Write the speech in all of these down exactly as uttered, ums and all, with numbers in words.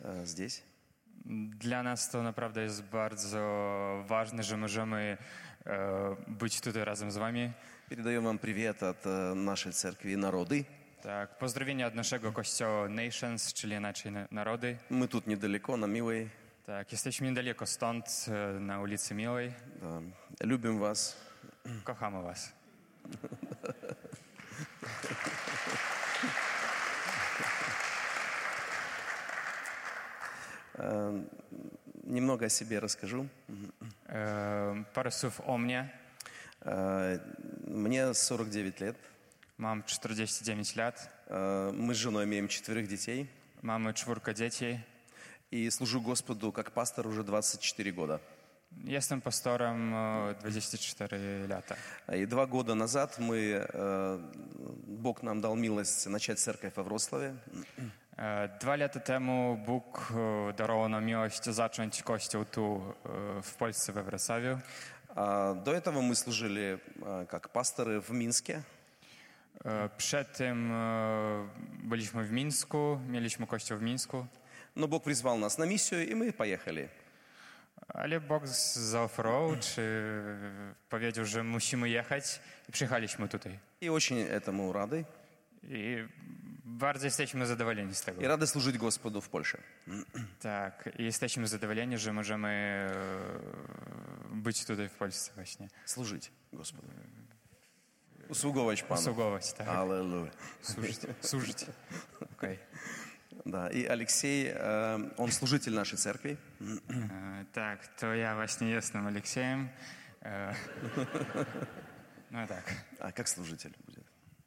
э, здесь. Dla nas to naprawdę jest bardzo ważne, że możemy e, być tutaj razem z wami. Передаем вам привет от э, нашей церкви «Народы». Tak, pozdrowienia od naszego kościoła Nations, czyli inaczej na- narody. Мы тут недалеко, на Милой. Tak, jesteśmy niedaleko stąd, e, na ulicy Miłej. Да. Любим вас. Kochamy was. Э, Немного о себе расскажу. E, parę słów o mnie. Э, Мне сорок девять лет. Mam czterdzieści dziewięć lat. Э, Мы с женой имеем четверых детей. Mamy czwórkę dzieci. И служу Господу как пастор уже двадцать четыре года. Jestem pastorem e, dwadzieścia cztery lata. И два года назад мы, э, Бог нам дал милость начать церковь во Wrocławie. E, Dwa lata temu Bóg e, darował nam miłość zacząć kościół tu e, w Polsce, we Wrocławiu. А До этого мы служили э, как пасторы в Минске. E, Przed tym e, byliśmy w Mińsku, mieliśmy kościół w Mińsku, Но Бог призвал нас на миссию, и мы поехали. ale Bóg z- zaoferował, czy powiedział, że musimy jechać i przyjechaliśmy tutaj. И очень этому рады. I bardzo jesteśmy zadowoleni z tego. И рады служить Господу в Польше. Tak, i jesteśmy zadowoleni, że możemy e, być tutaj w Polsce właśnie. Служить Господу. Услуговать Пану. Usługować, tak. Аллилуйя. Służyć. Służyć. Okej. Да, и Алексей, э, он служитель нашей церкви. E, Tak, to ja właśnie jestem Aleksiejem. E, No tak. А как служитель будет?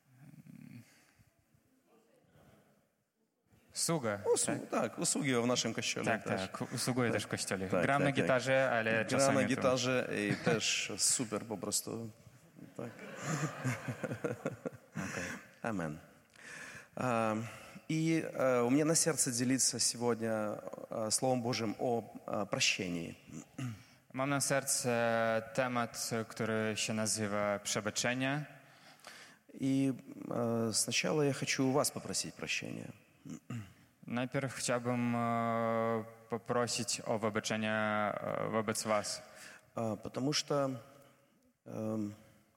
Sługa. Услуг, так, услуги в нашем кощеле. Tak, tak. Usługuję też w kościele. Tak, Gram na tak, tak. gitarze, ale Gra na czasami to... gitarze i też super po prostu. Tak. Amen. А, И а, у меня на сердце делиться сегодня а, Словом Божьим о а, прощении. Mam na serce temat, który się nazywa przebaczenie. И а, сначала я хочу у вас попросить прощения. Najpierw chciałbym e, poprosić o wybaczenie e, wobec was. А, Потому что эм,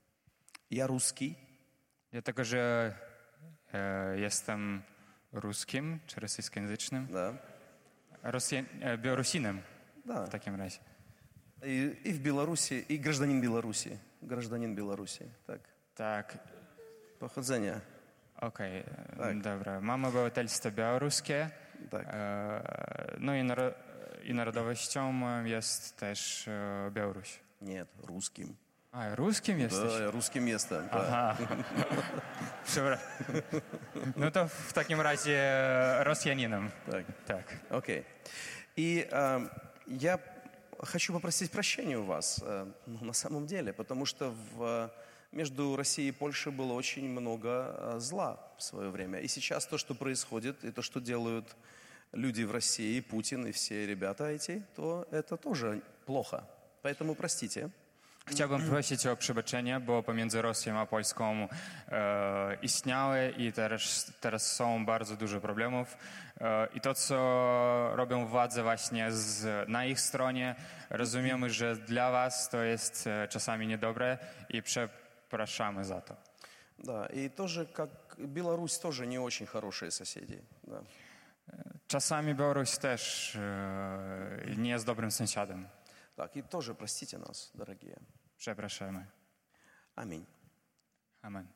я русский, Dlatego, że e, jestem ruskim, czy rosyjskojęzycznym. да, Rosjan, e, Białorusinem да. w takim razie. И, и в Беларуси, и гражданин Беларуси. Гражданин Беларуси. Так. Tak, Pochodzenia. okej, e, Tak. dobra. Mam obywatelstwo białoruskie. Tak. E, No i, naro- i narodowością jest też e, Białoruś. Нет, русским. A, ruskim jesteś? Да, я русским местом. Да. Aha. Przebra- No to w takim razie Rosjaninem. Так. Tak. Окей. И э, я хочу попросить прощения у вас, э, ну, на самом деле, потому что в, между Россией и Польшей было очень много э, зла в свое время. И сейчас то, что происходит, и то, что делают люди в России, Путин и все rебята эти, то это тоже плохо. Поэтому простите. Chciałbym prosić o przebaczenie, bo pomiędzy Rosją a Polską e, istniały i teraz, teraz są bardzo dużo problemów. E, I to, co robią władze właśnie z, na ich stronie, rozumiemy, że dla was to jest e, czasami niedobre i przepraszamy za to. Да, и тоже, как Беларусь, тоже не очень хорошие соседи. Да. Czasami Białoruś też e, nie jest dobrym sąsiadem. Так, и тоже простите нас, дорогие. Przepraszamy. Аминь. Amen.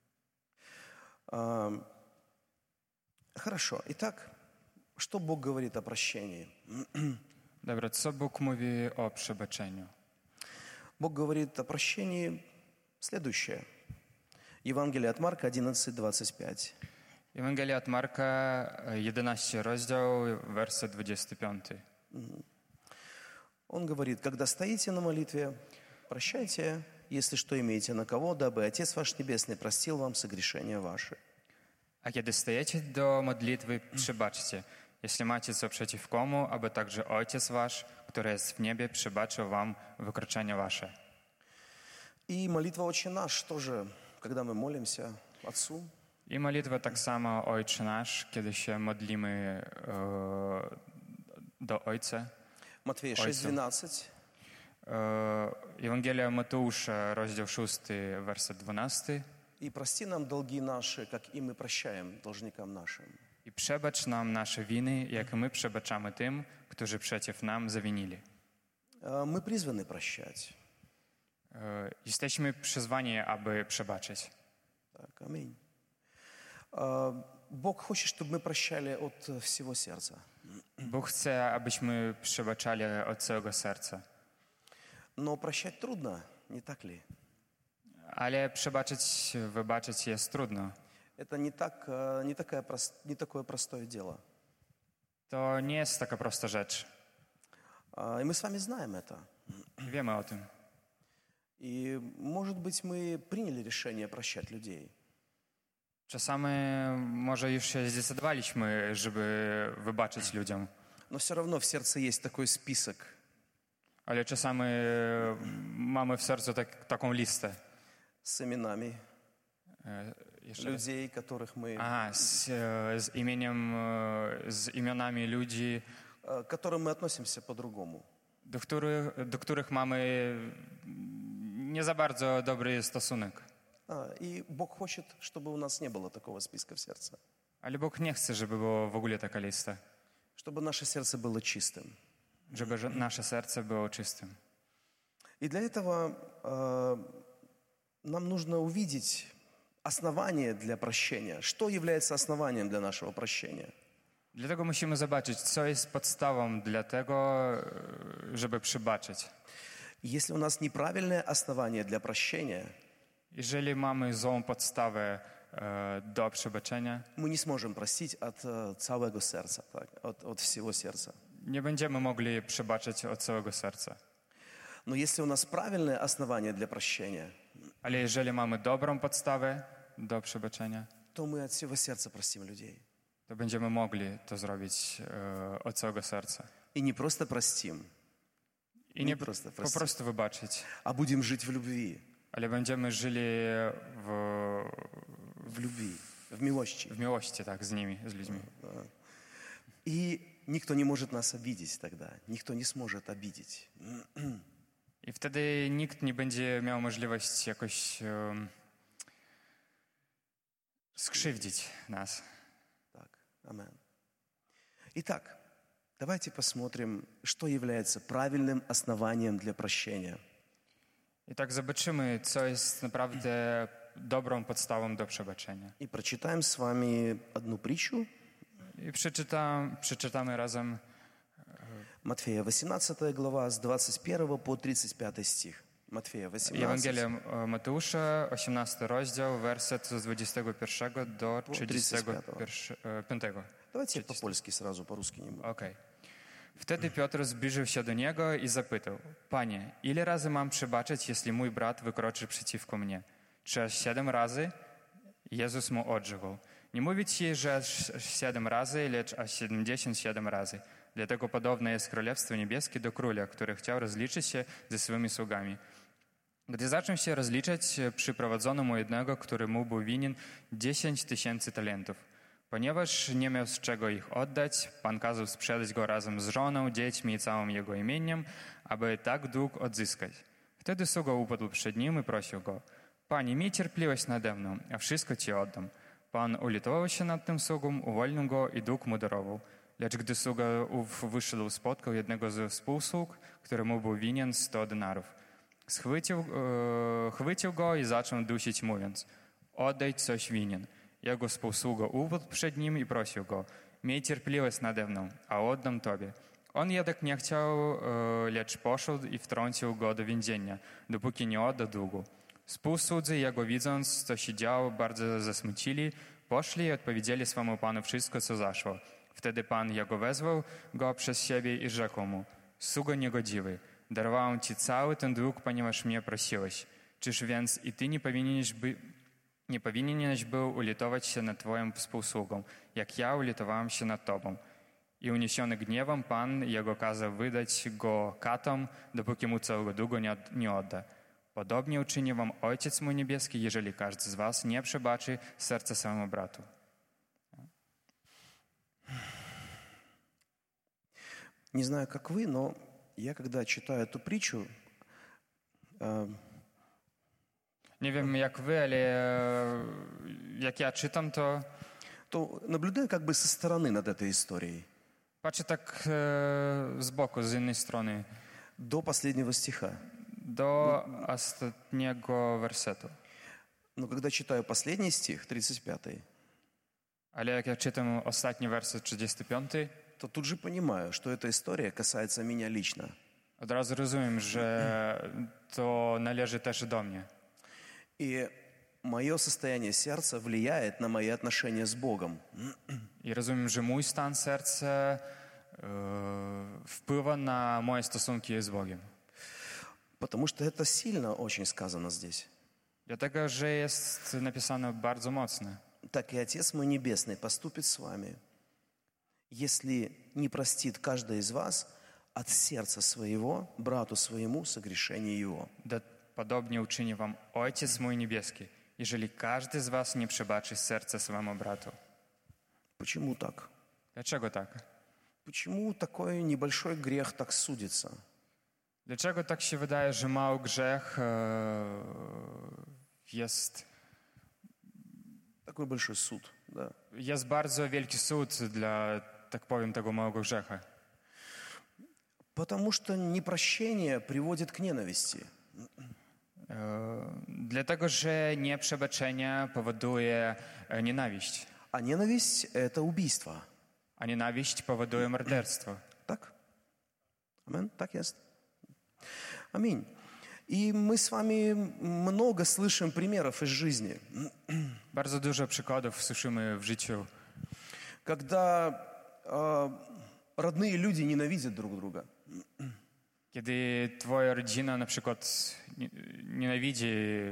А, Хорошо. Итак, что Бог говорит о прощении? Dobra, co Bóg mówi o przebaczeniu? Бог говорит о прощении следующее. Евангелие от Марка одиннадцать двадцать пять. Ewangelia od Marka, jedenasty rozdział, werset dwudziesty piąty. Он говорит, когда стоите на молитве, прощайте, если что имеете на кого, дабы Отец ваш Небесный простил вам согрешения ваши. A kiedy stajecie do modlitwy, przebaczcie, jeśli macie co przeciw komu, aby także Ojciec wasz, który jest w niebie, przebaczył wam wykroczenia wasze. И молитва «Отче наш» тоже, когда мы молимся Отцу, I modlitwa tak samo Ojcze Nasz, kiedy się modlimy e, do Ojca. Матфея шесть двенадцать. E, Ewangelia Mateusza, rozdział szósty, werset dwunasty. «И прости нам долги наши, как и мы прощаем должникам нашим». I przebacz nam nasze winy, jak my przebaczamy tym, którzy przeciw nam zawinili. А, Мы призваны прощать. E, Jesteśmy przyzwani, aby przebaczyć. Так, аминь. А, Бог хочет, чтобы мы прощали от всего сердца. Bóg chce, abyśmy przebaczali od całego serca. Но прощать трудно, не так ли? Ale przebaczyć, wybaczyć jest trudno. Это не, так, а, не, такая, прос- не такое простое дело. To nie jest taka prosta rzecz. А, И мы с вами знаем это. I wiemy o tym. И, может быть, мы приняли решение прощать людей. Czasami może już się zdecydowaliśmy, żeby wybaczyć ludziom, Но все равно в сердце есть такой список. ale czasami mamy w sercu tak, taką listę. С именами E, Jeszcze raz. людей, которых мы, Aha, z, e, z imieniem, e, z imionami ludzi, а, к которым мы относимся по-другому. do których, do których mamy nie za bardzo dobry stosunek. А, И Бог хочет, чтобы у нас не было такого списка в сердце. Ale Bóg nie chce, żeby była w ogóle taka lista. Чтобы наше сердце было чистым. Żeby że- nasze serce było czystym. И для этого а, нам нужно увидеть основание для прощения. Что является основанием для нашего прощения? Dlatego musimy zobaczyć, co jest podstawą dla tego, e, żeby przebaczyć. Если у нас неправильное основание для прощения, Jeżeli mamy złą podstawę e, do przebaczenia, мы не сможем простить от э, całego сердца, так, от, от всего сердца. nie będziemy mogli przebaczyć od całego serca. Но если у нас правильное основание для прощения, Ale jeżeli mamy dobrą podstawę do przebaczenia, то мы от всего сердца простим людей. to będziemy mogli to zrobić e, od całego serca. И не просто простим, I nie Nie prosto, po prosto. prostu wybaczyć, а будем жить в любви. ale będziemy żyli w, В любви, в милости. w miłości tak, z nimi, z ludźmi. И никто не может нас обидеть тогда. Никто не сможет обидеть. I wtedy nikt nie będzie miał możliwości jakoś um, skrzywdzić nas. Так, амен. Итак, давайте посмотрим, что является правильным основанием для прощения. I tak zobaczymy, co jest naprawdę dobrą podstawą do przebaczenia. И прочитаем с вами одну притчу. I przeczytam, przeczytamy razem Матфея восемнадцатая глава с двадцать первого по тридцать пятый стих. Матфея восемнадцать. Ewangelia Mateusza, osiemnasty rozdział, werset z dwudziestego pierwszego do trzydziestego piątego. Давайте по-польски сразу, по-русски не буду. Okej. Wtedy Piotr zbliżył się do niego i zapytał: Panie, ile razy mam przebaczyć, jeśli mój brat wykroczy przeciwko mnie? Czy aż siedem razy? Jezus mu odrzekł: Nie mówię ci, że aż siedem razy, lecz aż siedemdziesiąt siedem razy. Dlatego podobne jest Królestwo Niebieskie do króla, który chciał rozliczyć się ze swymi sługami. Gdy zaczął się rozliczać, przyprowadzono mu jednego, który mu był winien dziesięć tysięcy talentów. Ponieważ nie miał z czego ich oddać, Pan kazał sprzedać go razem z żoną, dziećmi i całym jego imieniem, aby tak dług odzyskać. Wtedy sługa upadł przed nim i prosił go: Panie, miej cierpliwość nade mną, a wszystko ci oddam. Pan ulitował się nad tym sługą, uwolnił go i dług mu darował. Lecz gdy sługa ów wyszedł, spotkał jednego ze współsług, któremu był winien sto denarów. Schwycił, e, chwycił go i zaczął dusić, mówiąc: Oddaj, coś winien. Jego współsługa upadł przed nim i prosił go: Miej cierpliwość nade mną, a oddam tobie. On jednak nie chciał, e, lecz poszedł i wtrącił go do więzienia, dopóki nie odda długu. Współsłudzy, jego widząc, co się działo, bardzo zasmucili, poszli i odpowiedzieli swemu panu wszystko, co zaszło. Wtedy pan jego wezwał go przez siebie i rzekł mu: Sługo niegodziwy, darowałem ci cały ten dług, ponieważ mnie prosiłeś. Czyż więc i ty nie powinieneś, by, nie powinieneś był ulitować się nad twoją współsługą, jak ja ulitowałem się nad tobą? I uniesiony gniewem pan jego kazał wydać go katom, dopóki mu całego długu nie, nie odda. Podobnie uczyni wam Ojciec mój niebieski, jeżeli każdy z was nie przebaczy serca swojemu bratu. Не знаю, как вы, но я, когда читаю эту притчу, э, Nie wiem jak wy, ale e, jak ja czytam, to то наблюдаю как бы со стороны над этой историей, patrzę tak e, z boku, z innej strony, до последнего стиха. do ostatniego wersetu. Но когда читаю последний стих, тридцать пятый, Ale jak ja czytam ostatni werset trzydziesty piąty, то тут же понимаю, что эта история касается меня лично. od razu rozumiem, że to należy też do mnie. И мое состояние сердца влияет на мои отношения с Богом. I rozumiem, że mój stan serca e, wpływa na moje stosunki z Bogiem. Потому что это сильно очень сказано здесь. Dlatego, że jest napisane bardzo mocno. Так и Отец мой Небесный поступит с вами, если не простит каждый из вас от сердца своего, брату своему, согрешение его. Da, podobnie uczyni wam Ojciec mój niebieski, jeżeli każdy z was nie przebaczy serca swemu bratu. Почему так? Dlaczego tak? Почему такой небольшой грех так судится? Dlaczego tak się wydaje, że mały grzech e, jest, Такой большой суд, да. jest bardzo wielki sąd dla, tak powiem, tego małego grzecha? Потому что непрощение приводит к ненависти. E, dlatego, że nieprzebaczenie powoduje e, nienawiść, А ненависть – это убийство. a nienawiść powoduje morderstwo. Так? Амен? Так есть. Аминь. И мы с вами много слышим примеров из жизни, Bardzo dużo przykładów słyszymy w życiu, когда э, родные люди ненавидят друг друга. kiedy twoja rodzina na przykład nie- nienawidzi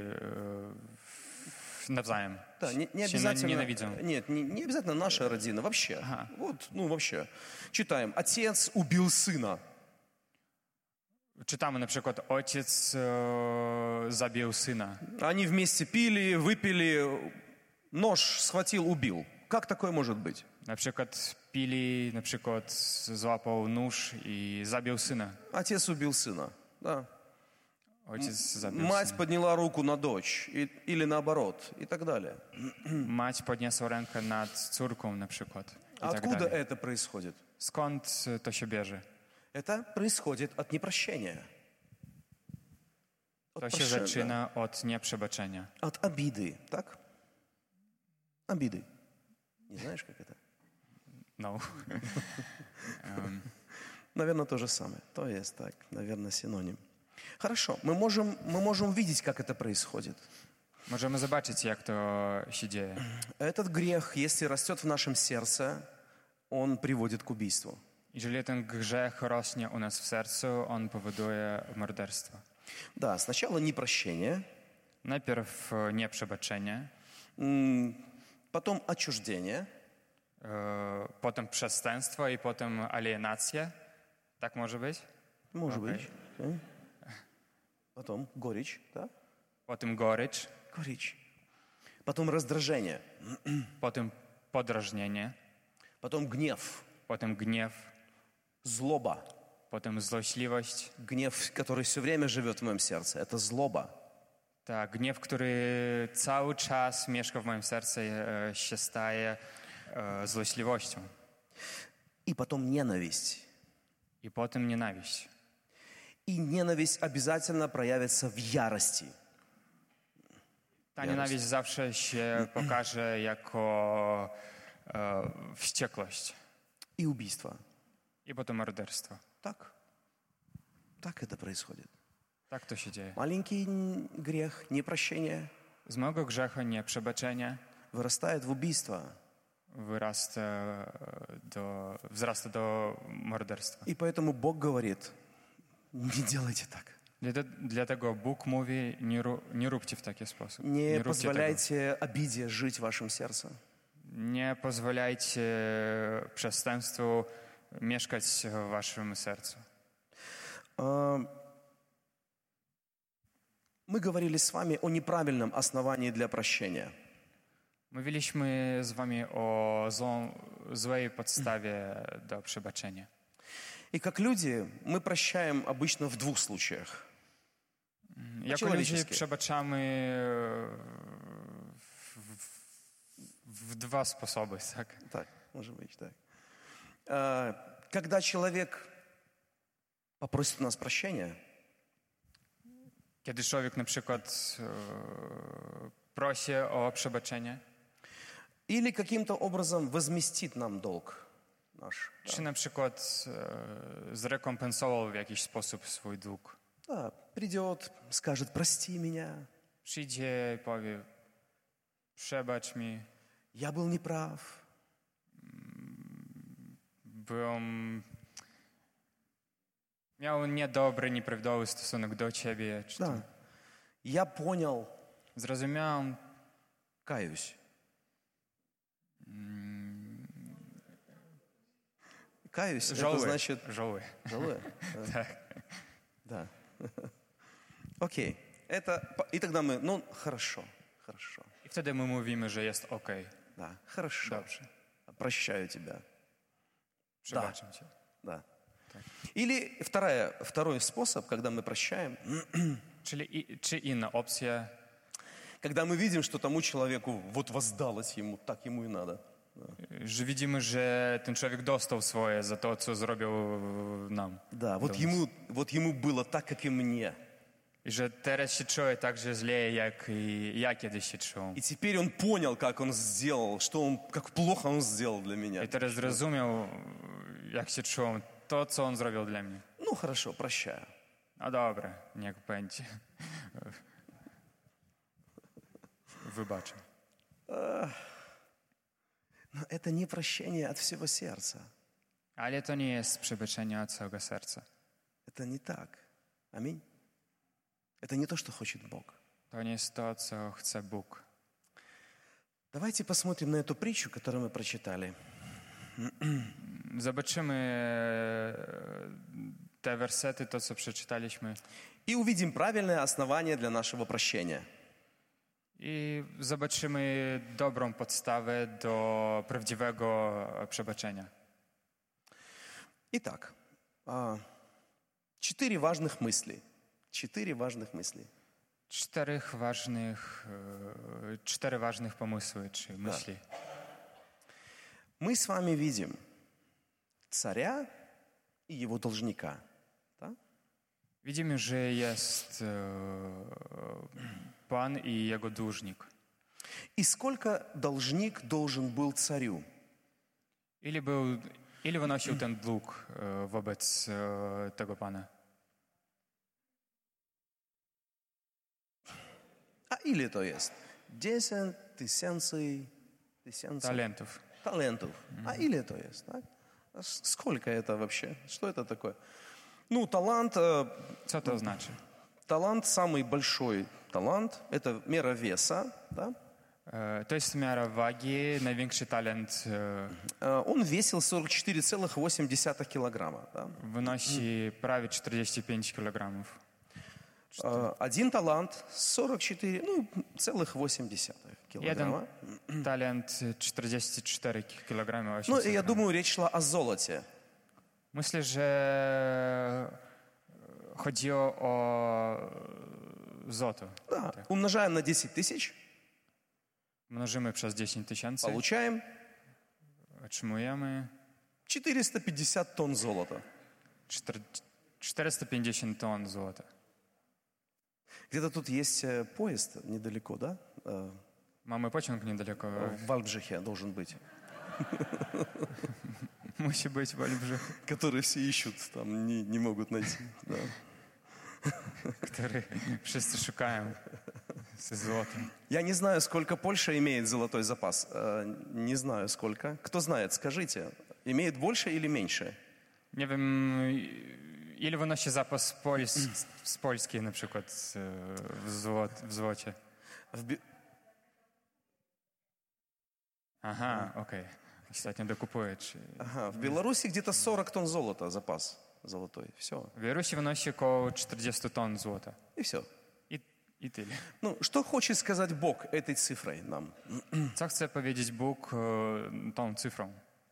e, nawzajem. Да, не, не Się обязательно. nienawidzą. Нет, не, не обязательно наша родина, вообще. Ага. Вот, ну вообще. Читаем. Отец убил сына. Czytamy na przykład ojciec e, zabił syna. Они вместе пили, выпили, нож схватил, убил. Как такое может быть? Na przykład pili, na przykład złapał nóż i zabił syna. Отец убил сына. Да. Ojciec zabił Мать syna. подняла руку на дочь. И- или наоборот. И так далее. Mać podniosła rękę nad córką na przykład. I А tak откуда dalej. это происходит? Skąd to się bierze? Это происходит от непрощения. От To się проше- zaczyna od nieprzebaczenia. да, от обиды, так? Обиды. Не знаешь, как это? No. Em, Наверное, то же самое. То есть так, наверное, синоним. Хорошо, мы можем, мы можем видеть, как это происходит. Możemy zobaczyć, jak to się dzieje. Этот грех, если растет в нашем сердце, он приводит к убийству. Jeżeli ten grzech rośnie u nas w sercu, on powoduje morderstwo. Да, сначала непрощение, Najpierw e, nieprzebaczenie, м, потом отчуждение, e, potem przestępstwo i potem alienację. Tak może być? может Окей. быть. Окей. Потом горечь, да? Potem gorycz, Горечь. Потом раздражение, potem podrażnienie, потом гнев, potem gniew, злоба. potem złośliwość. Гнев, который все время живет в моем сердце, это злоба. Tak, gniew, który cały czas mieszka w moim sercu, e, się staje e, złośliwością. И потом ненависть. I potem nienawiść. И ненависть обязательно проявится в ярости. Ta Jarość. nienawiść zawsze się pokaże jako e, wściekłość И убийство. i potem morderstwo. Так. Так это происходит. Tak to się dzieje. Маленький н- грех, непрощение Z małego grzechu nieprzebaczenie вырастает в убийство. wyrasta e, do, wzrasta do morderstwa. И поэтому Бог говорит, не делайте так. Dlate- Dlatego Bóg mówi, nie, ru, nie róbcie w taki sposób. Не róbcie tego. позволяйте обиде жить в вашем сердце. Nie pozwalajcie przestępstwu mieszkać w waszym sercu. А, Мы говорили с вами о неправильном основании для прощения. Mówiliśmy z wami o złą, złej podstawie do przebaczenia. И как люди мы прощаем обычно в двух случаях. Jako ludzie przebaczamy w, w, w dwa sposoby, tak? Так, может быть, так. А, Когда человек попросит у нас прощения, Kiedy człowiek na przykład e, prosi o przebaczenie, или каким-то образом возместит нам долг наш. czy na przykład e, zrekompensował w jakiś sposób swój dług. Да, придет, скажет, прости меня, Przyjdzie i powie, przebacz mi, я был неправ, byłem, miał niedobry, nieprawidłowy stosunek do ciebie. Czy да, to, я понял, zrozumiałem, каюсь. Каюсь, это żałuję, значит... żałuję. Żałuję? Да. Tak. Да. Окей. Это... И тогда мы... Ну, хорошо, хорошо. I wtedy my mówimy, że jest okej, Да, хорошо. dobrze, Прощаю тебя. przebaczam cię. Да. Или вторая, второй способ, когда мы прощаем, Czyli i, czy inna opcja, когда мы видим, что тому человеку вот воздалось ему, так ему и надо. że widzimy, że ten człowiek dostał swoje za to, co zrobił nam. Да, вот ему, вот ему было так, как и мне. I że teraz się czuje tak, że źle, jak i ja kiedyś się czułem. И теперь он понял, как он сделал, что он, как плохо он сделал для меня. I teraz zrozumiał, jak się czułem, to, co on zrobił dla mnie. Ну, хорошо, прощаю. No dobra, niech będzie. Wybaczę. Но это не прощение от всего сердца. Ale to nie jest przebaczenie od całego serca. Это не так. Аминь. Это не то, что хочет Бог. To nie jest to, co chce Bóg. Давайте посмотрим на эту притчу, которую мы прочитали. Zobaczymy te wersety, to, co przeczytaliśmy. И увидим правильное основание для нашего прощения. I zobaczymy dobrą podstawę do prawdziwego przebaczenia. Итак, а, четыре важных мысли. Четыре важных мысли. Czterech ważnych, e, cztery ważnych pomysły czy myśli. Мы с вами видим царя и его должника. Да? Widzimy, że jest e, Pan i jego dłużnik. И сколько должник должен был царю? Ile, był, ile wynosił ten dług e, wobec e, tego Pana? А или то есть десять тысяч, тысяч Talentów. талентов. А или то есть, так? А с- Сколько это вообще? Что это такое? Ну, талант, э, Co to znaczy? талант самый большой талант. Это мера веса, да? E, To jest miara wagi, największy talent e, Э, Он весил сорок четыре целых восемь десятых килограмма. Да? wynosi prawie czterdzieści pięć kilogramów. Э, Один талант сорок четыре, ну, целых восемь десятых килограмма. Jeden talent czterdzieści cztery kilogramy. Ну, osiemset и я gramów. думаю, речь шла о золоте. Myślę, że chodziło o złoto. Да. Умножаем на десять тысяч, Mnożymy przez dziesięć tysięcy, получаем otrzymujemy четыреста пятьдесят тонн золота. czter- czterysta pięćdziesiąt ton złota. Где-то тут есть э, поезд недалеко, да? Э, Mamy pociąg niedaleko. В Вальбжихе должен быть, Musi być w Olbrzychu, который все ищут, там не, не могут найти. Да. który wszyscy szukają ze złotem. Я не знаю, сколько Польша имеет золотой запас. Э, Не знаю, сколько. Кто знает, скажите. Имеет больше или меньше? Nie wiem, ile wynosi zapas Pols z Polski na przykład e, w, złot, w złocie. В Бе- Aha, okej. Ostatnio dokupuję. Czy... Ага, в Беларуси где-то сорок тонн золота запас золотой. Все. W Białorusi wynosi około czterdzieści ton złota. И все. I, I tyle. Ну, что хочет сказать Бог этой цифрой нам? Co chce powiedzieć Bóg e, tą cyfrą?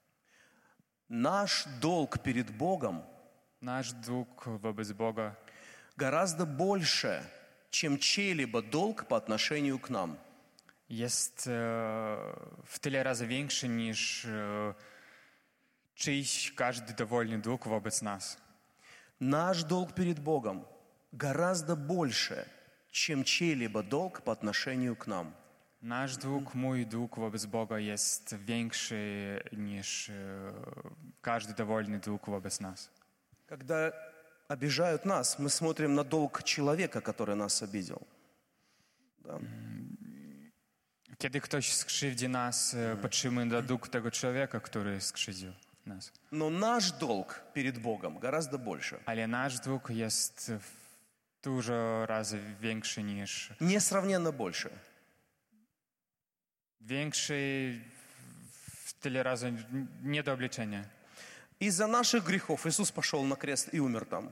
Наш долг перед Богом Nasz dług wobec Boga гораздо больше, чем чей-либо долг по отношению к нам. jest e, w tyle razy większy niż e, czyjś każdy dowolny dług wobec nas. Наш долг перед Богом гораздо больше, чем чей-либо долг по отношению к нам. Nasz dług, mój dług wobec Boga jest większy niż e, każdy dowolny dług wobec nas. Когда обижают нас, мы смотрим на долг человека, который нас обидел. Да. Kiedy ktoś skrzywdzi nas, e, patrzymy na dług tego człowieka, który skrzywdził nas. Но наш долг перед Богом гораздо больше. Ale nasz dług jest w- dużo razy większy niż Несравненно больше. większy w tyle razy nie do obliczenia. Из-за наших грехов Иисус пошел на крест и умер там.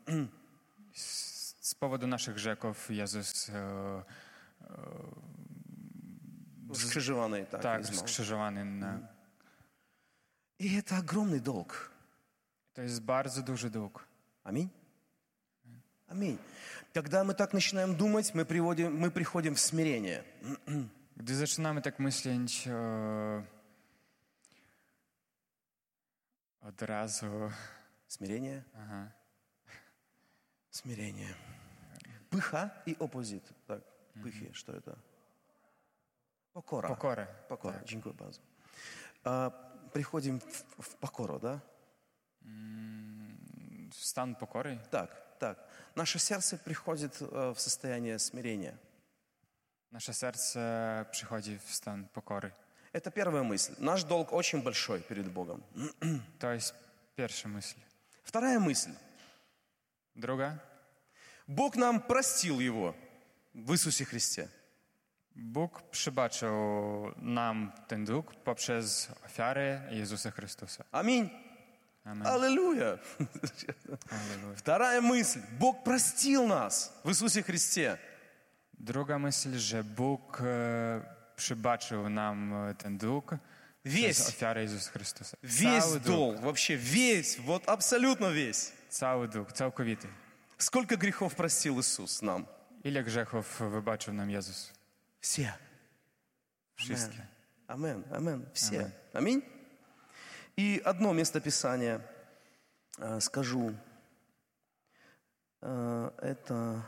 Z powodu naszych grzechów Jezus e, Скрижеванный так, tak измал. skrzyżowany. Na, И это огромный долг. to jest bardzo duży dług. Аминь. Аминь. Когда мы так начинаем думать, мы, приводим, мы приходим в смирение. Gdy zaczynamy tak myśleć, e, od razu Смирение. aha, Смирение. Пыха и оппозит. Так, пыхи, что это? Покора. pokorę. Покора. Dziękuję bardzo. А, приходим в, в покору, да? W stan pokory. Так, так. Наше сердце приходит э, в состояние смирения. Nasze serce przychodzi w stan pokory. Это первая мысль. Наш долг очень большой перед Богом. To jest pierwsza myśl. Вторая мысль. Druga. Бог нам простил его в Иисусе Христе. Bóg przybaczył nam ten dług poprzez ofiarę Jezusa Chrystusa. Аминь. Amen. Аллилуйя. Halleluja. Вторая мысль. Бог простил нас в Иисусе Христе. Druga myśl, że Bóg e, przybaczył nam e, ten dług Весь. przez ofiarę Jezusa Chrystusa. Весь Cały dług, долг, вообще весь, вот абсолютно весь. cały dług, całkowity. Сколько грехов простил Иисус нам? Ile grzechów wybaczył nam Jezus? Все. Wszystkie. Амен, амен, все. Амен. Аминь. И одно местописание э, скажу. Э, это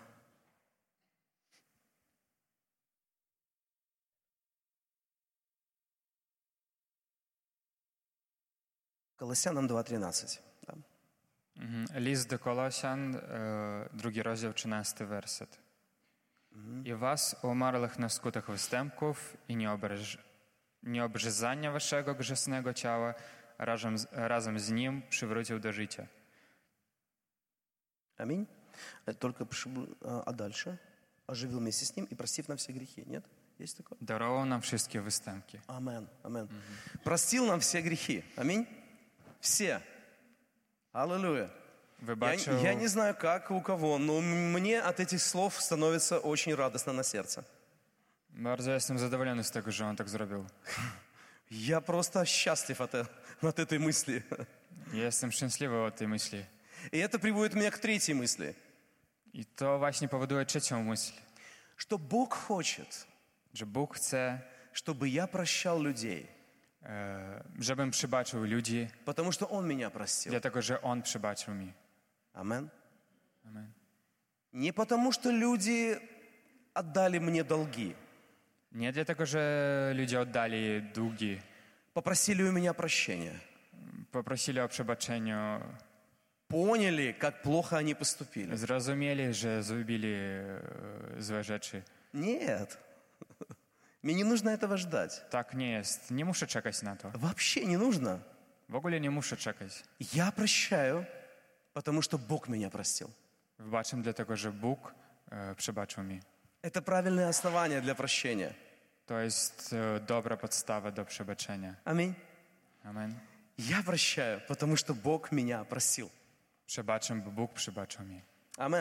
Колоссянам два тринадцать. Да. Mhm. List do Kolosian, e, drugi rozdział, trzynasty werset. I was, umarłych na skutek występków i nieobrzeż- nieobrzezania waszego grzesznego ciała, razem z, razem z nim przywrócił do życia. Аминь. Это только пришиб- а а дальше? Оживил вместе с ним и простив нам все грехи. Нет? Есть такое? Darował nam wszystkie występki. Амен, амен. Простил нам все грехи. Аминь. Все. Аллилуйя. Я, Wybaczył, я не знаю, как у кого, но мне от этих слов становится очень радостно на сердце. bardzo jestem zadowolony z tego, że on tak zrobił. Я просто счастлив от, э- от этой мысли. Jestem szczęśliwy od tej myśli. И это приводит меня к третьей мысли. I to właśnie powoduje trzecią myśl, Что Бог хочет, że Bóg chce, чтобы я прощал людей, e, żebym przybaczył ludzi, потому что Он меня простил. dlatego, że On przybaczył mi. Амен. Amen. Не потому, что люди отдали мне долги, Nie dlatego, że ludzie oddali długi, попросили у меня прощения, poprosili o przebaczenie, поняли, как плохо они поступили. zrozumieli, że zrobili e, złe rzeczy. Нет. Мне не нужно этого ждать. Tak nie jest. Nie muszę czekać na to. Вообще не нужно. W ogóle nie muszę czekać. Я прощаю, потому что Бог меня простил. Wybaczam dlatego, że Bóg e, przebaczył mi. Это правильное основание для прощения. To jest e, dobra podstawa do przebaczenia. Аминь. Amen. Я прощаю, потому что Бог меня простил. Przebaczam, bo Bóg przebaczył mi. Амен.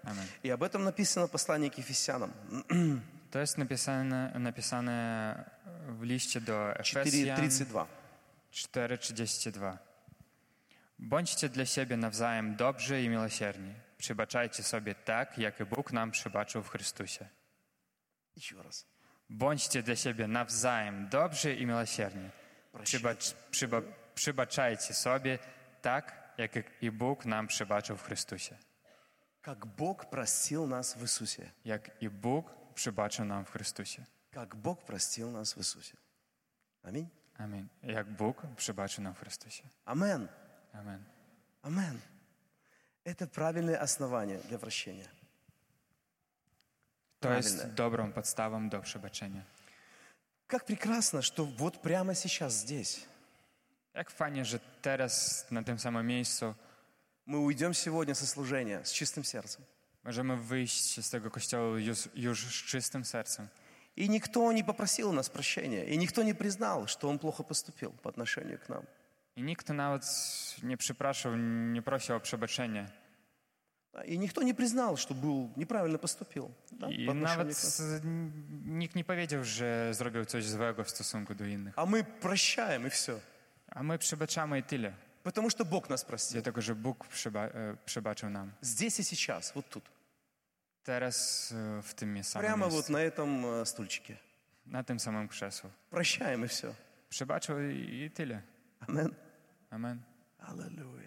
Amen. И об этом написано в послании к Ефесянам. To jest napisane, napisane w liście do четыре Efezjan тридцать два. cztery trzydzieści dwa. Bądźcie dla siebie nawzajem dobrzy i miłosierni. Przebaczajcie sobie tak, jak i Bóg nam przebaczył w Chrystusie. Еще раз. Bądźcie dla siebie nawzajem dobrzy i miłosierni. Przybacz, przyba, przybaczajcie sobie tak, jak i Bóg nam przebaczył w Chrystusie. Как Бог простил нас в Иисусе. Jak i Bóg przebaczył nam w Chrystusie. Как Бог простил нас в Иисусе. Аминь. Amen. Jak Bóg przebaczył nam w Chrystusie. Амен. Amen. Амен. Это правильное основание для прощения. To jest Правильное. dobrą podstawą do przebaczenia. Как прекрасно, что вот прямо сейчас здесь Jak fajnie, że teraz na tym samym miejscu мы уйдем сегодня со служения с чистым сердцем. możemy wyjść z tego kościoła już, już z czystym sercem. И никто не попросил у нас прощения, и никто не признал, что он плохо поступил по отношению к нам. I nikt nawet nie przepraszał, nie prosił o przebaczenie. Да, и никто не признал, что был неправильно поступил. Да, I по отношению nawet к нам. z- nikt nie powiedział, że zrobił coś złego w stosunku do innych. А мы прощаем, и все. A my przebaczamy i tyle. Потому что Бог нас простил. Dlatego, że Bóg przeba- e, przebaczył nam. Здесь и сейчас, вот тут. Teraz e, w tym samym Прямо вот miejscu, на этом э, стульчике. na tym samym krzesłu. Прощаем, и все. Przebaczył i, i tyle. Амен. Amen. Аллилуйя.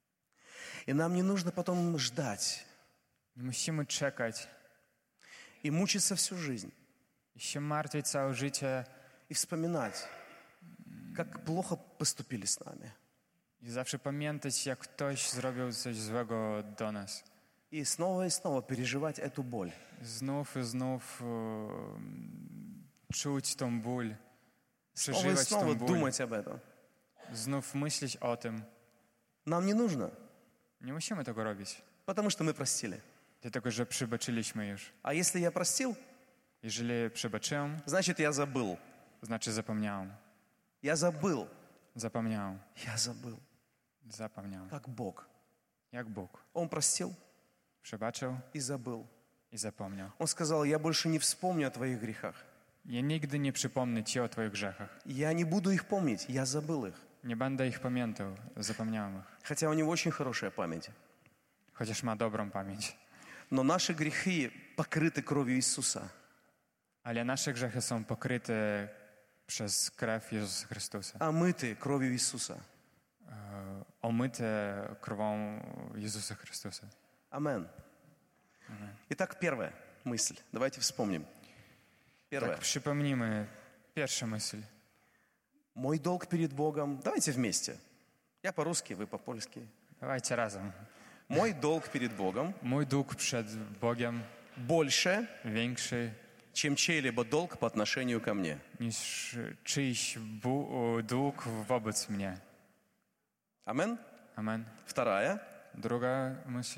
И нам не нужно потом ждать Nie musimy czekać и мучиться всю жизнь, i się martwić całe życie и вспоминать, как плохо поступили с нами. i zawsze pamiętać, jak ktoś zrobił coś złego do nas. И снова и снова переживать эту боль. Znów i znów e, czuć tą ból, Снова и przeżywać снова tą ból, думать об этом. znów myśleć o tym. Нам не нужно, Nie musimy tego robić, потому что мы простили. dlatego że przebaczyliśmy już. А если я простил, Jeżeli przebaczyłem, значит, я забыл. to znaczy zapomniałem. Я забыл. Zapomniałem. Я забыл. Zapomniałem. Как Бог. Jak Bóg. Он простил Przebaczył и забыл. i zapomniał. Он сказал, я больше не вспомню о твоих грехах. Ja nigdy nie przypomnę Ci o Twoich grzechach. Я не буду их помнить, я забыл их. Nie będę ich pamiętał, zapomniałem ich. Хотя у него очень хорошая память. Chociaż ma dobrą pamięć. Но наши грехи покрыты кровью Иисуса. Ale nasze grzechy są pokryte przez krew Jezusa Chrystusa. Омыты кровью Иисуса. E, Omyte krwią Jezusa Chrystusa. Амен. Итак, первая мысль. Давайте вспомним. Первая. Tak, przypomnijmy pierwsza myśl. Мой долг перед Богом. Давайте вместе. Я по-русски, вы по-польски. Dawajcie razem. Мой долг перед Богом Mój dług przed Bogiem больше, większy чем чей-либо долг по отношению ко мне. niż czyjś bu- dług wobec mnie. Амен. Amen. Вторая. Druga myśl.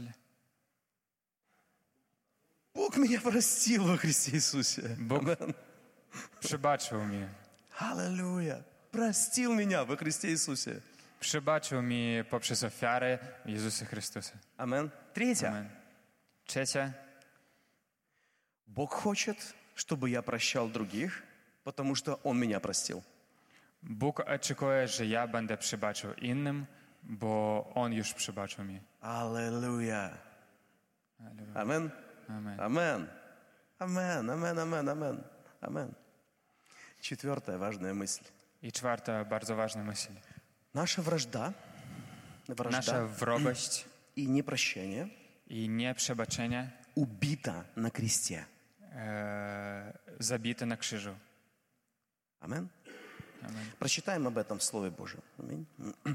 Бог меня простил во Христе Иисусе. Бог- Амен. Przebaczył mi. Аллилуйя. Простил меня во Христе Иисусе. Przebaczył mi poprzez ofiarę Jezusa Chrystusa. Амен. Третья. Amen. Trzecia. Бог хочет, чтобы я прощал других, потому что Он меня простил. Bóg oczekuje, że ja będę przebaczył innym, bo On już przebaczył mi. Аллилуйя. Амен. Amen. Амен. Амен. Амен. Амен. Амен. Амен. Четвертая важная мысль. I czwarta, bardzo ważna myśl. Наша вражда, Nasza вражда wrogość и непрощение i nieprzebaczenie убита на кресте. e, zabite na krzyżu. Амен. Amen. Прочитаем об этом в Слове Божьем. Аминь.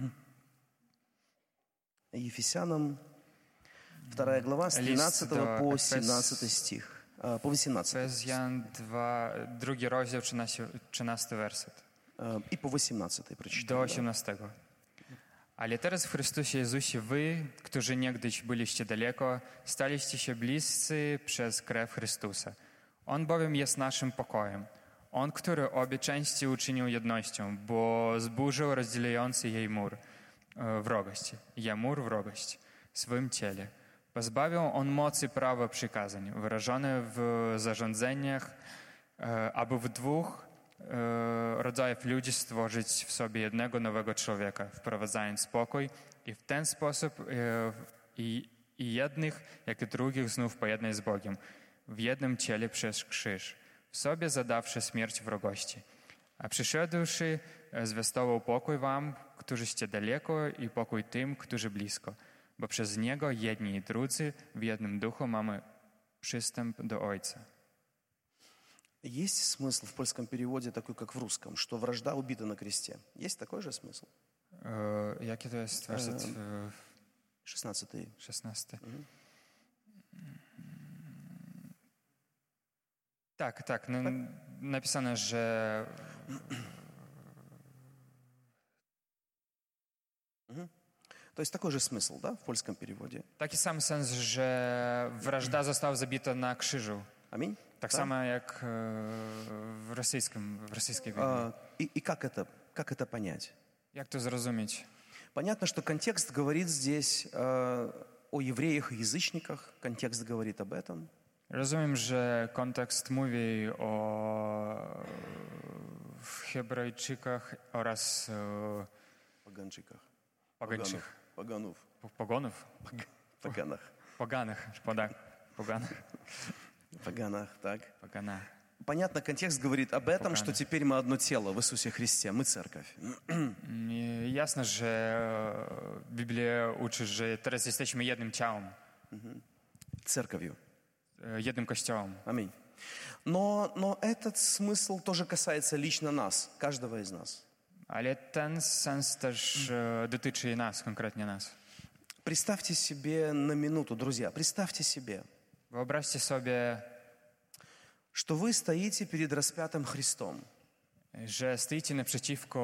Ефесянам вторая глава с тринадцатого до по Эфес- семнадцатый стих. А, По восемнадцатый. Efezjan dwa, drugi rozdział, trzynasty werset. А, И по восемнадцатый Do прочитаем. да. osiemnastego. Ale teraz w Chrystusie Jezusie wy, którzy niegdyś byliście daleko, staliście się bliscy przez krew Chrystusa. On bowiem jest naszym pokojem. On, który obie części uczynił jednością, bo zburzył rozdzielający jej mur, e, wrogość, jej mur wrogość w swoim ciele, Pozbawił on mocy prawa przykazań, wyrażone w zarządzeniach, e, aby w dwóch e, rodzajach ludzi stworzyć w sobie jednego nowego człowieka, wprowadzając spokój i w ten sposób e, i, i jednych, jak i drugich znów pojednać z Bogiem, w jednym ciele przez krzyż, w sobie zadawszy śmierć wrogości. A przyszedłszy, zwiastował pokój wam, którzyście daleko, i pokój tym, którzy blisko. Bo przez Niego jedni i drudzy w jednym duchu mamy przystęp do Ojca. Есть смысл в польском переводе такой, как в русском, что вражда убита на кресте? Есть такой же смысл? E, jaki to jest werset? E, шестнадцатый. szesnasty. Mhm. Tak, tak. No, napisane, że Mhm. To jest такой же смысл, да, в польском переводе? taki sam sens, że wrażda została zabita na krzyżu. Аминь. Tak Да? samo jak e, w rosyjskim, w rosyjskiej Biblii. А, и, и как это, как это понять? Jak to zrozumieć? Понятно, что контекст говорит здесь э, о евреях и язычниках. Контекст говорит об этом. Rozumiem, że kontekst mówi o Hebrajczykach oraz e, Поганчиках. pogańczych. Поганов. Pogonów? Поганах. Poganych. Poda, poganych. Поганах, так. Poganach. Понятно, контекст говорит об этом, Поганых. что теперь мы одно тело в Иисусе Христе, мы церковь. I jasne, że Biblia uczy, że teraz jesteśmy jednym ciałem, Церковью. e, jednym kościołem. Аминь. Но, но этот смысл тоже касается лично нас, каждого из нас. Ale ten sens też e, dotyczy nas, konkretnie nas. Представьте себе на минуту, друзья, представьте себе, Wyobraźcie sobie, что вы стоите перед распятым Христом. że stoicie naprzeciwko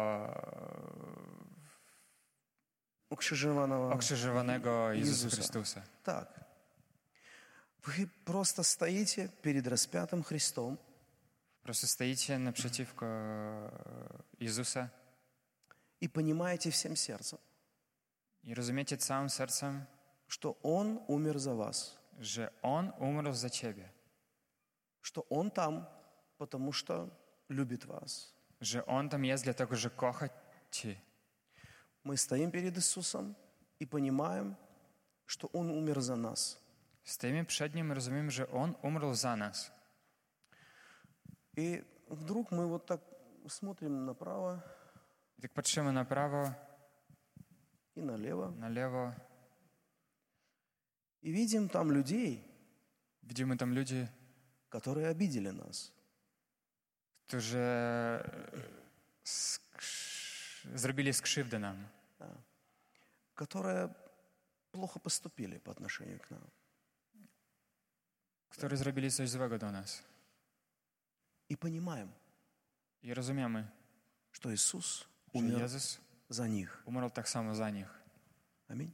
Уkrzyżowanego. okrzyżowanego Jezusa Jezusa. Chrystusa. Так. Вы просто стоите перед распятым Христом Po prostu stoicie naprzeciwko Jezusa и понимаете всем сердцем, i rozumiecie całym sercem, что Он умер за вас, że On umarł za ciebie, что Он там, потому что любит вас. że On tam jest dlatego, że kocha cię. Мы стоим перед Иисусом и понимаем, что Он умер за нас. Stoimy przed Nim i rozumiemy, że On umarł za nas. И вдруг мы вот так смотрим направо I tak patrzymy na prawo, и налево na lewo, и видим там людей, widzimy tam ludzi, которые обидели нас. którzy skrz... zrobili skrzywdę nam, Да, которые плохо поступили по отношению к нам. którzy zrobili coś złego do nas. И понимаем, I rozumiemy, что Иисус że умер Jezus за них. umarł tak samo za nich. Аминь.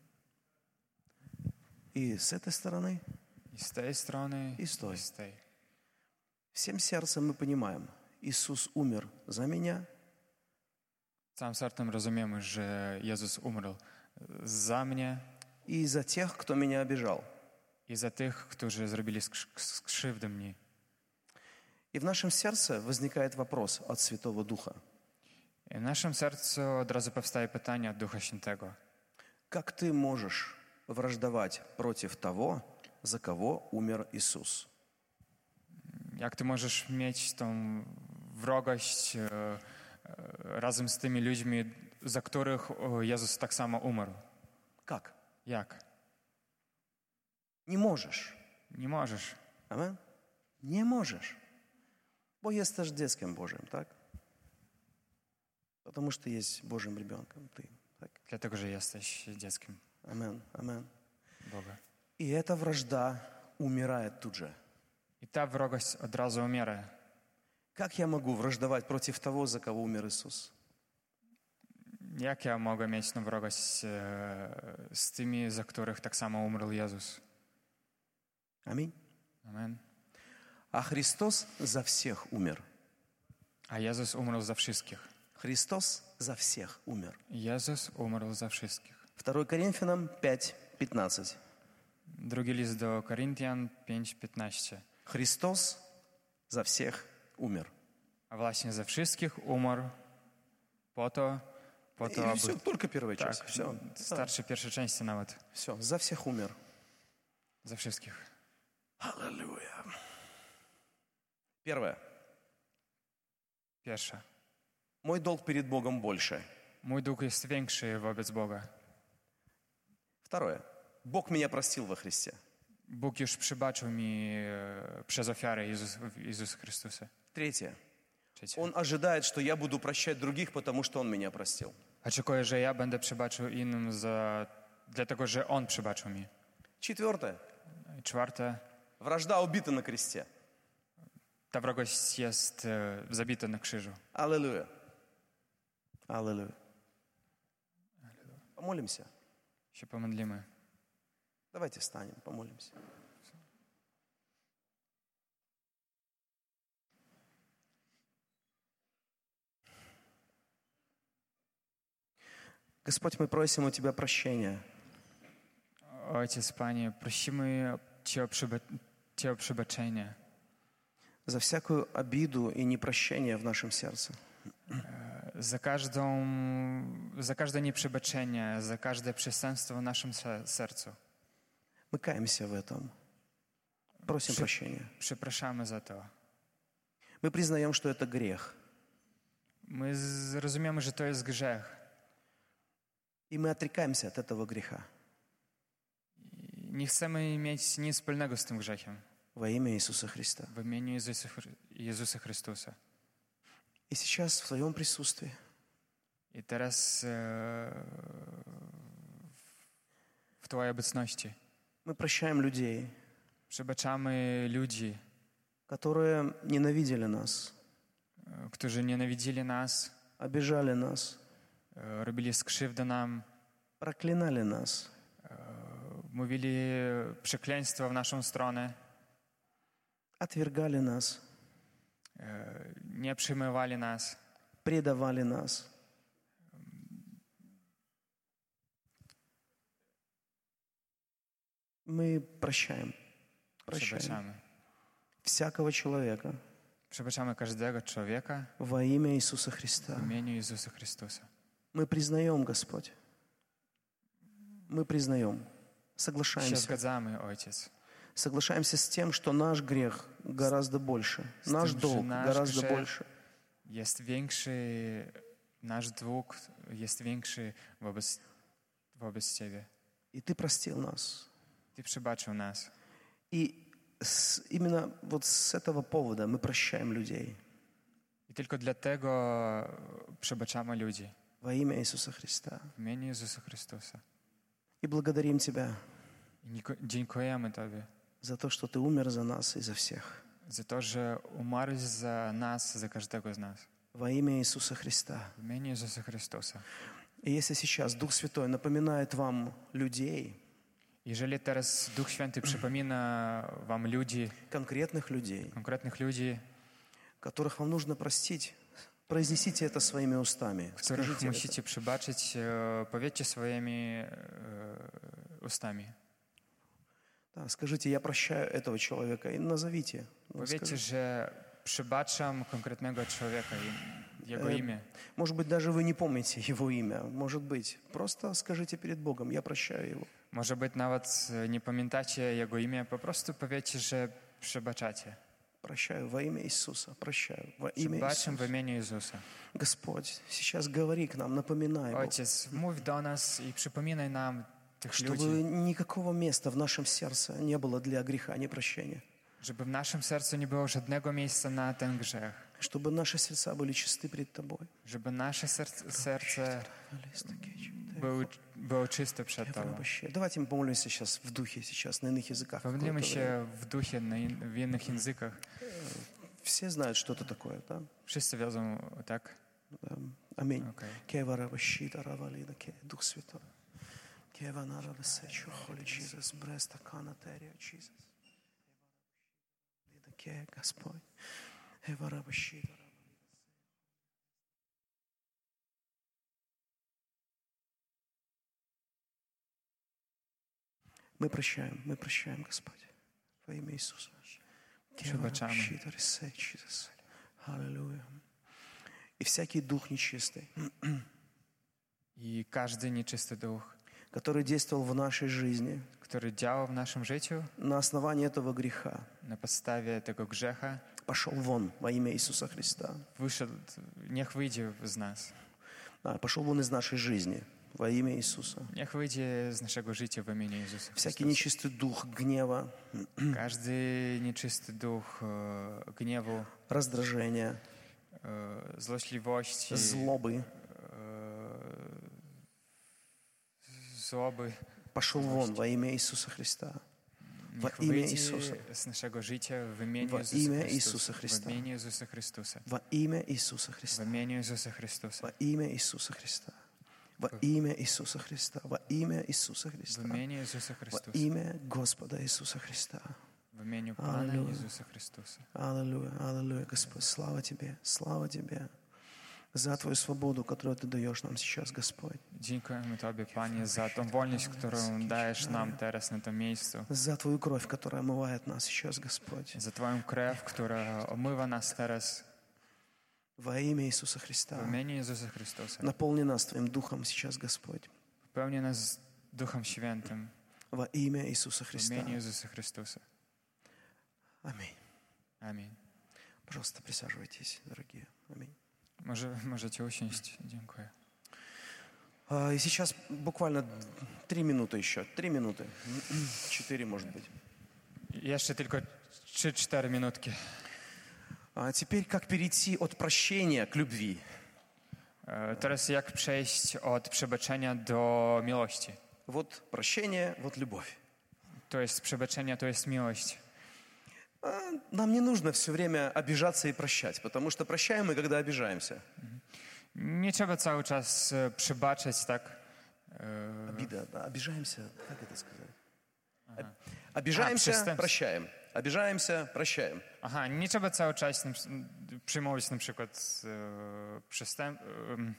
И с этой стороны, I z tej strony, I z tej. i z tej. всем сердцем мы понимаем, Иисус умер за меня, Całym sercem rozumiemy, że Jezus umarł za mnie и за тех, кто меня обижал. i za tych, którzy zrobili skrz- skrzywdę mnie. И в нашем сердце возникает вопрос от Святого Духа. I w naszym sercu od razu powstaje pytanie od Ducha Świętego. Как ты можешь враждовать против того, за кого умер Иисус? Jak ty możesz mieć tą wrogość e, e, razem z tymi ludźmi, za których o, Jezus tak samo umarł? Как? Jak? Не можешь. Nie możesz. Amen? Nie możesz. Bo jesteś dzieckiem Bożym, tak? Потому что есть Божьим ребенком ты. Так? Dlatego, że jesteś dzieckiem Амен, амен. Boga. И эта вражда умирает тут же. I ta wrogość od razu umiera. Как я могу враждовать против того, за кого умер Иисус? Jak ja mogę mieć tą wrogość e, z tymi, za których tak samo umarł Jezus? Аминь. Amen. А Христос за всех умер. A Jezus umarł za wszystkich. Христос за всех умер. Jezus umarł za wszystkich. второе Коринфянам пять пятнадцать. Drugi list do Koryntian pięć piętnaście. Христос за всех умер. A właśnie za wszystkich umarł po to, po to, И aby... все, только первая часть. Tak, Все, starczy pierwsze części nawet. все, за всех умер. Za wszystkich. Аллилуйя. Первое. Pierwsze. Мой долг перед Богом больше. Mój dług jest większy wobec Boga. Второе. Бог меня простил во Христе. Bóg już przybaczył mi e, przez ofiarę Jezus, Jezusa Chrystusa. Третье. Trzecie. Он ожидает, что я буду прощать других, потому что Он меня простил. Oczekuję, że ja będę przebaczył innym za... dlatego, że On przebaczył mi. Четвертое. I czwarte. Вражда убита на кресте. Ta wrogość jest e, zabita na krzyżu. Аллилуйя. Аллилуйя. Помолимся. Się pomodlimy. Давайте встанем, помолимся. Господь, мы просим у Тебя прощения Ojciec, Panie, prosimy Cię o, przyba... Cię o przebaczenie за всякую обиду и непрощение в нашем сердце. za każdą, za każde nieprzebaczenie, za każde przestępstwo w naszym se- sercu. Мы каемся в этом. Просим Przy- прощения. Przepraszamy za to. Мы признаем, что это грех. My zrozumiemy, że to jest grzech. И мы отрекаемся от этого греха. I nie chcemy mieć nic wspólnego z tym grzechem. Во имя Иисуса Христа. W imieniu Jezusa, Chry- Jezusa Chrystusa. И сейчас в Твоем присутствии I teraz e, w Twojej obecności мы прощаем людей, przebaczamy ludzi, которые ненавидели нас, e, którzy nienawidzili nas, обижали нас, e, robili skrzywdę nam, проклинали нас, e, mówili przekleństwo w naszą stronę, отвергали нас, e, nie przyjmowali nas, предавали нас. Мы прощаем, прощаем przebaczamy. всякого человека Przebaczamy każdego człowieka во имя Иисуса Христа. w imieniu Jezusa Chrystusa. Мы признаем, Господь, мы признаем, Się соглашаемся, zgadzamy, Ojciec, соглашаемся с тем, что наш грех гораздо больше, z наш tym, że долг nasz гораздо grzech больше. jest większy, nasz dług jest większy wobec, wobec Ciebie. И Ты простил нас. Ty przebaczył nas. И с- именно вот с этого повода мы прощаем людей I tylko dlatego przebaczamy ludzi во имя Иисуса Христа. w imieniu Jezusa Chrystusa. И благодарим Тебя I niko- dziękujemy Tobie за то, что Ты умер за нас и за всех. za to, że umarłeś za nas, za każdego z nas. Во имя Иисуса Христа. W imieniu Jezusa Chrystusa. И если сейчас Дух Святой напоминает вам людей, Jeżeli teraz Duch Święty przypomina Wam ludzi, конкретных людей, konkretnych ludzi, которых вам нужно простить, произнесите это своими устами. których Скажите это. musicie przebaczyć, e, powiedzcie swoimi e, ustami. Да, скажите, я прощаю этого человека, и назовите. Ну, Powiedzcie, скажите. że przebaczam konkretnego człowieka i jego Э, imię. Может быть, даже вы не помните его имя. Может быть, просто скажите перед Богом, я прощаю его. Może być nawet e, nie pamiętacie jego imię, po prostu powiedzcie, że przebaczacie. Прощаю во имя Иисуса, прощаю во имя Przebaczam w Иисуса. imieniu Jezusa. Господь, сейчас говори к нам, напоминай, Бог, Ojciec, mów do nas i przypominaj nam tych ludzi, чтобы никакого места в нашем сердце не было для греха, непрощения. żeby w naszym sercu nie było żadnego miejsca na ten grzech, Чтобы наши сердца были чисты пред Тобой. żeby nasze serce, serce było, było czyste przed Tobą. Давайте мы помолимся сейчас в духе, сейчас на иных языках. Pomodlimy какое-то время. się w duchu, na in, w innych językach. Все знают, что это такое, да? Wszyscy wiedzą, tak? Да. Аминь. Окей. Кевара Вашита Равалина, Ке, Дух Святой. Кева Нарада Сечу, Holy Jesus, Бреста Кана Терия, Jesus. Ке, Господь. Эвара Вашита. Мы прощаем, мы прощаем, Господь, во имя Иисуса. Прощаем. Аллилуйя. И всякий дух нечистый, I każdy nieczysty duch, который действовал в нашей жизни który działał w naszym życiu на основании этого греха, na podstawie tego grzecha, пошел вон во имя Иисуса Христа. wyszedł, niech wyjdzie z nas. Да, пошел вон из нашей жизни во имя Иисуса. Niech wyjdzie z naszego życia w imieniu Jezusa Всякий Chrystusa. нечистый дух гнева, Każdy nieczysty duch e, gniewu, раздражения, e, złośliwości, злобы e, złoby, пошел вон во имя Иисуса Христа. Во niech имя wyjdzie Иисуса. z naszego życia w imieniu Во Jezusa имя Chrystusa. Иисуса Христа. W imieniu Jezusa Chrystusa. Во имя Иисуса W Христа. imieniu Jezusa Chrystusa. Во имя Иисуса Христа. Во имя Иисуса Христа. Во имя Иисуса W Христа. imieniu Jezusa Во Chrystusa. имя Господа Иисуса Христа. W imieniu Pana Alleluja. Jezusa Chrystusa. Аллилуйя, аллилуйя, Господь, слава Тебе, слава Тебе за Твою свободу, которую Ты даешь нам сейчас, Господь. Dziękujemy Tobie, Panie, za tą wolność, którą dajesz nam teraz na tym miejscu. За Твою кровь, которая омывает нас сейчас, Господь. Za Twoją krew, która omywa nas teraz Во имя Иисуса Христа. w imieniu Jezusa Chrystusa. Наполни нас Твоим Духом сейчас, Господь. Pełni nas Duchem Świętym Во имя Иисуса w Христа. imieniu Jezusa Chrystusa. Аминь. Amin. Пожалуйста, присаживайтесь, дорогие. Аминь. Może, możecie usiąść. Dziękuję. А, И сейчас буквально три минуты еще. Три минуты. Четыре, может быть. Jeszcze tylko trzy cztery minutki. А теперь как перейти от прощения к любви? E, Teraz jak przejść od przebaczenia do miłości? Вот прощение, вот любовь. To jest przebaczenie, to jest miłość. А, Нам не нужно все время обижаться и прощать, потому что прощаем мы, когда обижаемся. Nie trzeba cały czas e, przebaczać, tak? E, Обида, да, обижаемся, как это сказать? Об- Обижаемся, А, пристав- прощаем. Обижаемся, прощаем. Aha, nie trzeba cały czas na przy- przyjmować na przykład e, przestęp... em,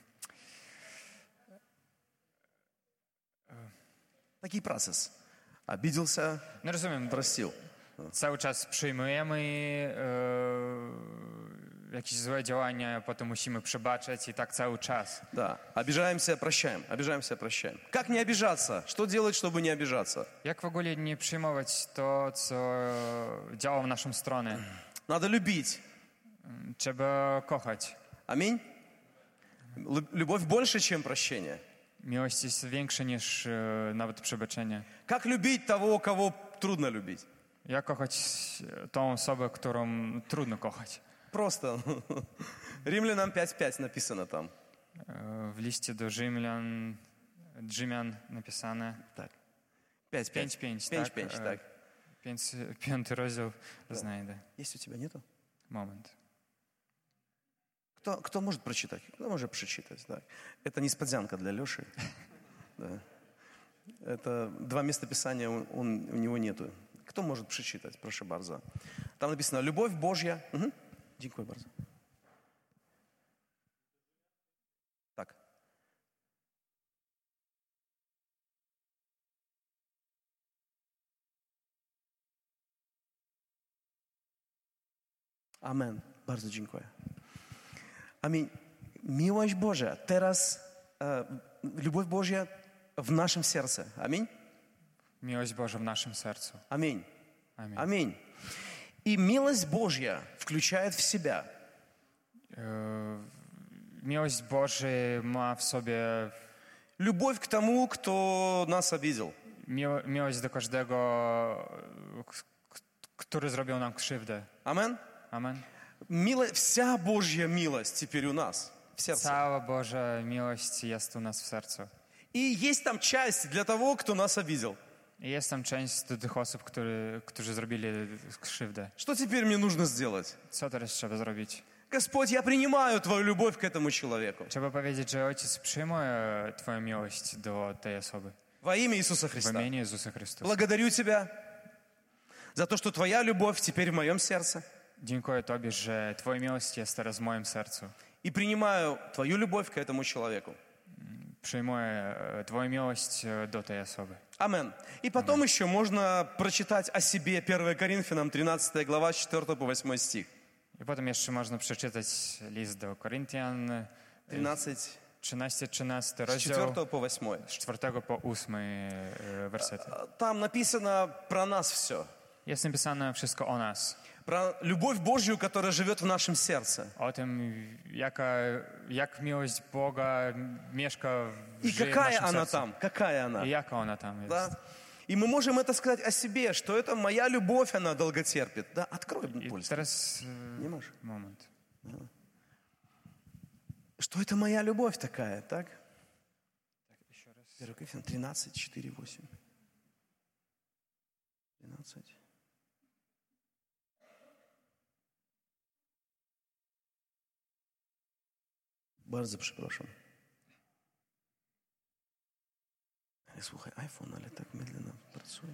Такий процесс. Обиделся, No rozumiem, простил. cały czas przyjmujemy e, jakieś złe działania, potem musimy przebaczać i tak cały czas. Да, обижаемся, прощаем. Обижаемся, прощаем. Как не обижаться? Что делать, чтобы не обижаться? Jak w ogóle nie przyjmować to, co działa w naszą stronę? Надо любить. Trzeba kochać. Аминь. Лю- Любовь больше, чем прощение. Miłość jest większa niż e, nawet przebaczenie. Как любить того, кого трудно любить? Jak kochać tą osobę, którą trudno kochać? Просто. Римлянам пять пять написано там. E, W liście do Rzymian, Rzymian napisane Так. пять pięć пять. pięć, pięć tak? pięć, E, tak. pięć- Piąty rozdział znajdę. Есть у тебя, нету? Moment. Кто, кто может прочитать? Кто может прочитать? Да. Это не сподзянка для Леши. Да. Это два места Писания он, он- у него нету. Кто может прочитать? Прошу bardzo. Там написано «Любовь Божья». Угу. Dziękuję bardzo. Так. Amen. Bardzo dziękuję. Аминь. Miłość Boża. Teraz e, любовь Божья в нашем сердце. Аминь. Miłość Boża w naszym sercu. Аминь. Amen. Аминь. И милость Божья включает в себя E, Miłość Boża ma w sobie любовь к тому, кто нас обидел. miło- miłość do każdego, k- k- który zrobił nam krzywdę. Амен. Amen. Мило... Вся Божья милость теперь у нас в сердце. Cała Boża miłość jest u nas w sercu. И есть там часть для того, кто нас обидел. I jest tam część do tych osób, który, którzy zrobili krzywdę. Что теперь мне нужно сделать? Co teraz trzeba zrobić? Господь, я принимаю Твою любовь к этому человеку. Trzeba powiedzieć, że Ojciec przyjmuje Twoją miłość do tej osoby. Во имя Иисуса W Христа. imieniu Jezusa Chrystusa. Благодарю Тебя за то, что Твоя любовь теперь в моем сердце. Dziękuję Tobie, że Twoja miłość jest teraz w moim sercu. И принимаю Твою любовь к этому человеку. Przyjmuję e, Twoją miłość e, do tej osoby. Амен. И потом еще можно прочитать о себе первое Коринфянам, тринадцатая глава, с четвёртого по восьмой стих. I potem jeszcze można przeczytać list do Koryntian, тринадцать, trzynaście trzynasty с rozdział, четвёртого по восьмой. z czwartego po ósmy e, wersety. Там написано про нас все. Jest napisane wszystko o nas. Про любовь Божью, которая живет в нашем сердце. O tym, jaka, jak miłość Boga mieszka w, И żyje w какая naszym она sercu. там? Какая она? I jaka ona tam jest. Да? И мы можем это сказать о себе, что это моя любовь, она долготерпит. Да, открой I пульс. teraz Nie e, masz. moment. Что это моя любовь такая, так? первое Коринфянам тринадцать, четыре, восемь. тринадцать. Bardzo przepraszam. Ale słuchaj, iPhone, ale tak медленно pracuje.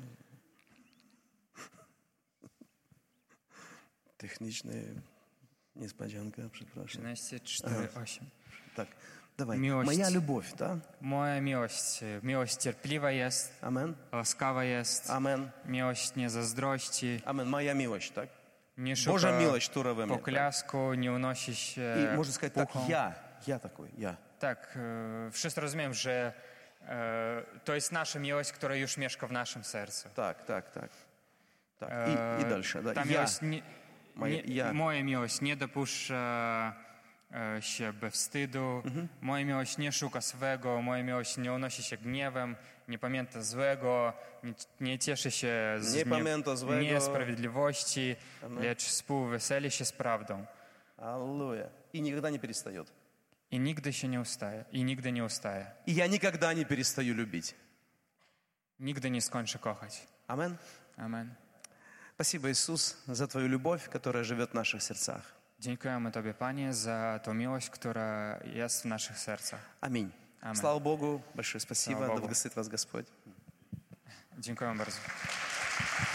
Techniczna niespodzianka, przepraszam. trzynaście cztery osiem. Tak, dawaj. Miłość. Moja любовь, tak? Moja miłość. Miłość cierpliwa jest, Amen. łaskawa jest. Amen. Miłość nie zazdrości, Amen. Moja miłość, tak? nie Божья szuka милость, która we mnie. Tak? poklasku, nie unosi się I można сказать tak, puchą. ja, ja такой, ja. Tak, e, wszyscy rozumiem, że e, to jest nasza miłość, która już mieszka w naszym sercu. Tak, tak, tak. Tak. E, I, i dalsze. Da. Ta Ja. miłość nie, Moja- nie, ja. Moja miłość nie dopuszcza e, się bez wstydu, moja miłość nie szuka swego, moja miłość nie unosi się gniewem, nie pamięta złego, nie, nie cieszy się z Nie pamięta złego. niesprawiedliwości, lecz współweseli się z prawdą. Аллилуйя. И никогда не перестает. I nigdy się nie ustaje, i nigdy nie ustaje. И я никогда не перестаю любить. Nigdy nie skończę kochać. Amen. Amen. Спасибо, Иисус, за Твою любовь, которая живет в наших сердцах. Dziękujemy Tobie, Panie, za tą miłość, która jest w naszych sercach. Аминь. Amen. Слава Богу, большое спасибо. Слава Да Богу. благословит вас Господь. Dziękuję bardzo.